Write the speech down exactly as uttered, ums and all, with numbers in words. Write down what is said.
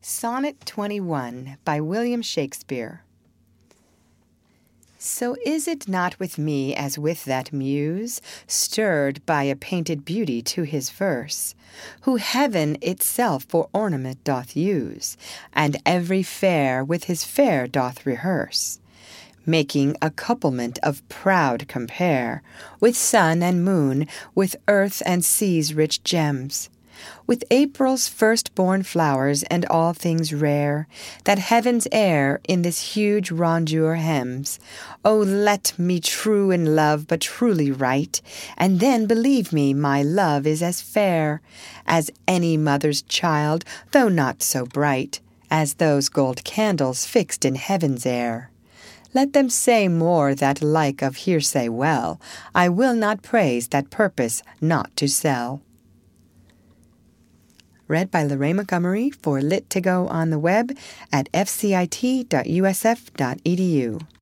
Sonnet twenty-one by William Shakespeare. So is it not with me as with that muse, stirred by a painted beauty to his verse, who heaven itself for ornament doth use, and every fair with his fair doth rehearse, making a couplement of proud compare, with sun and moon, with earth and sea's rich gems, with April's first-born flowers and all things rare, that heaven's air in this huge rondure hems. O let me true in love, but truly right, and then believe me my love is as fair as any mother's child, though not so bright as those gold candles fixed in heaven's air. Let them say more that like of hearsay well, I will not praise that purpose not to sell. Read by Lorraine Montgomery for Lit to Go on the web at f c i t dot u s f dot e d u.